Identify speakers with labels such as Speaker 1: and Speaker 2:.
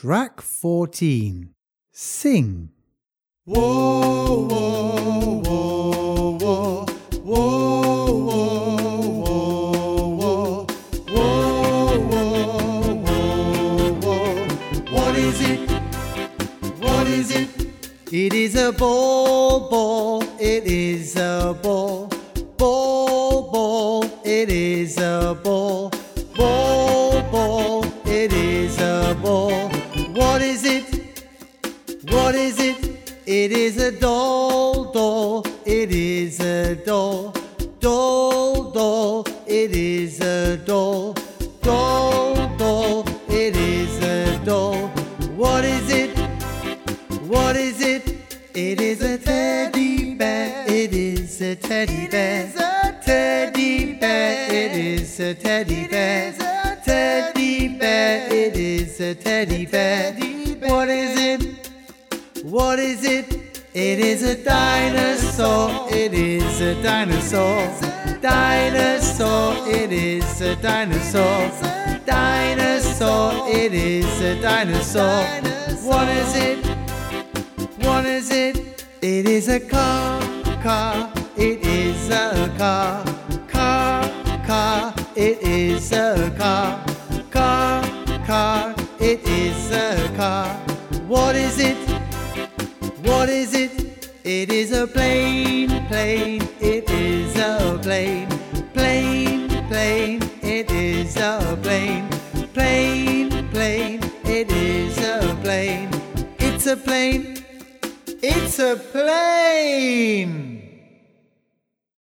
Speaker 1: Track 14. Sing.
Speaker 2: Whoa, whoa, whoa, whoa, whoa, whoa, whoa, whoa, whoa, whoa. What is it? What is it?
Speaker 1: It is a ball, ball, it is a ball. Ball, ball, it is a ball. Ball, ball, it is a ball. What is it? What is it? It is a doll, doll, it is a doll. Doll, doll, it is a doll. Doll, doll, it is a doll. What is it? What is it? It is a teddy bear. It is a teddy bear. Teddy bear. It is a teddy bear. Teddy bear. It is a teddy bear. What is it? What is it? It is a dinosaur. It is a dinosaur. Dinosaur. It is a dinosaur. Dinosaur. It is a dinosaur. What is it? What is it? It is a car, car. It is a car, car, car. It is a car, car, car. It is a car. What is it? What is it? It is a plane, plane. It is a plane, plane, plane. It is a plane, plane, plane. It is a plane. It's a plane. It's a plane!